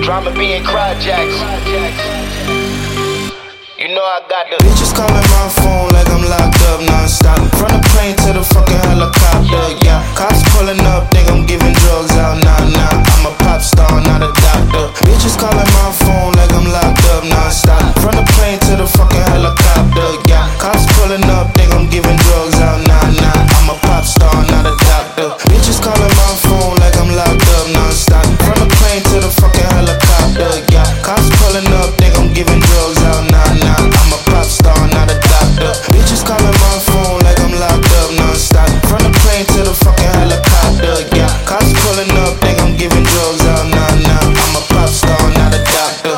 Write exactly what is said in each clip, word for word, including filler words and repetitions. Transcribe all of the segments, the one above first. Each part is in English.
Drama being Cryjacks. You know I got the bitches calling my phone like I'm locked up non-stop. From the plane to the fucking helicopter, yeah. Cops pulling up, think I'm giving drugs out, nah, nah. I'm a pop star, not a doctor. Bitches calling my phone like I'm locked up non-stop. From the plane to the fucking helicopter, yeah. Cops pulling up, think I'm giving drugs out, nah, nah. I'm a pop star, not a doctor. Bitches calling my phone like I'm locked up non-stop. From the plane to the fucking helicopter, yeah. Cops pulling up, think I'm giving drugs out, nah, nah. I'm a pop star, not a doctor. Bitches calling my phone like I'm locked up non-stop. From the plane to the fucking helicopter, yeah. Cops pulling up, think I'm giving drugs out, nah, nah. I'm a pop star, not a doctor.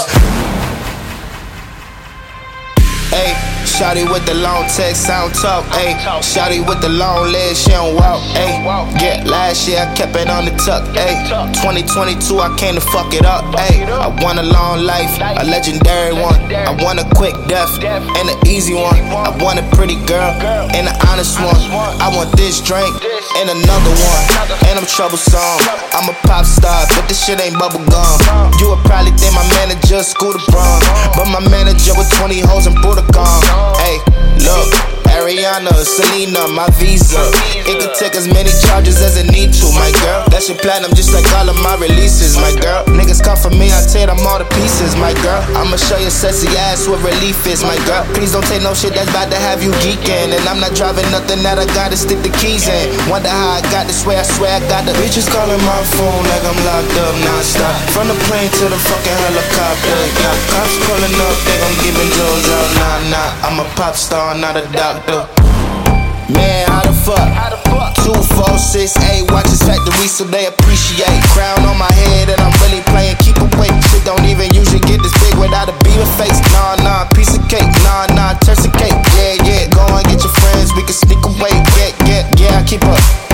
Ayy, shawty with the long text, I don't talk, ayy. Shawty with the long legs, she don't walk, ayy. Yeah, last year I kept it on the tuck, ayy. twenty twenty-two I came to fuck it up, ayy. I want a long life, a legendary one. I want a quick death, and an easy one. I want a pretty girl, and an honest one. I want this drink, and another one. And I'm troublesome, I'm a pop star, but this shit ain't bubble gum. You would probably think my manager Scooter Braun, but my manager with twenty hoes and Buddha gone. Hey, look, Ariana, Selena, my visa. It could take as many charges as it need to, my girl. That shit platinum just like all of my releases, my girl. Niggas come for me, I tear them all to pieces, my girl. I'ma show your sexy ass what relief is, my girl. Please don't take no shit that's about to have you geeking. And I'm not driving nothing that I gotta stick the keys in. Wonder how I got this way, I swear I got the bitches calling my phone like I'm locked up non-stop. From the plane to the fucking helicopter, yeah. Cops pulling up, think I'm giving drugs out, nah, nah. I'm a pop star, not a doctor. Man, how the fuck? Two, four, six, eight, watch this factory so they appreciate. Crown on my head and I'm really playing keep away. Shit don't even usually get this big without a beaver face. Nah, nah, piece of cake, nah, nah, turn of cake. Yeah, yeah, go and get your friends, we can sneak away. Yeah, yeah, yeah, I keep up.